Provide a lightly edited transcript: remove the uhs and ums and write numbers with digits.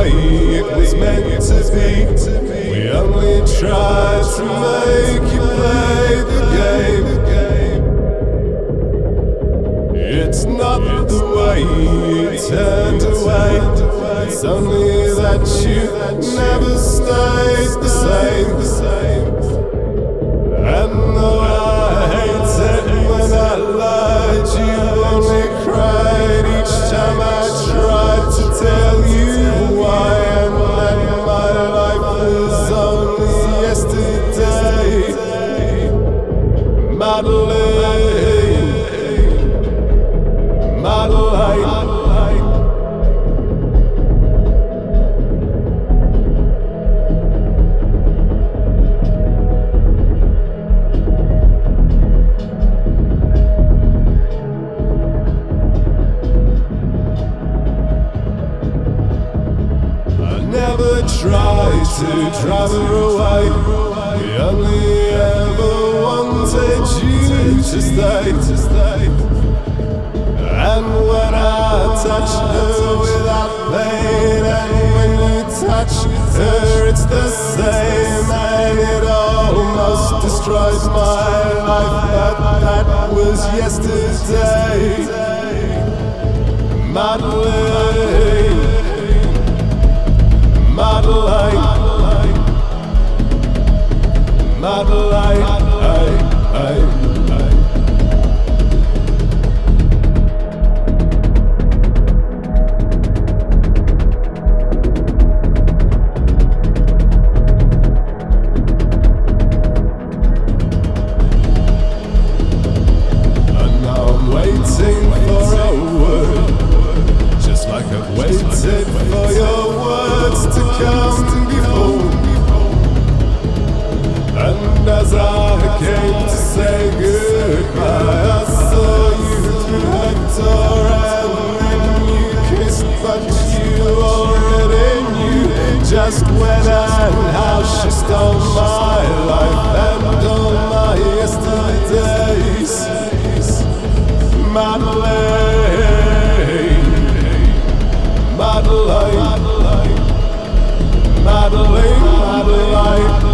way it was meant to be. We only tried to make you play the game. It's not the way you turned away, it's only that you never stayed the same. And though I hate it when I lied, you only cried each time I tried to tell you why. And that my life was only yesterday. Madeleine, Madeleine. Never tried to drive her away. We only ever wanted you to stay. And when I touch her without pain, and when you touch her it's the same. And it almost destroys my life, but that was yesterday. Madeleine, Madeleine, Madeleine, And now I'm waiting for a word, just like I've waited for your words to come before. And as I came to say goodbye, I saw you through the door, and then you kissed, but you already knew just when and how she stole my life and all my yesterdays. Madeleine, Madeleine, Madeleine, Madeleine.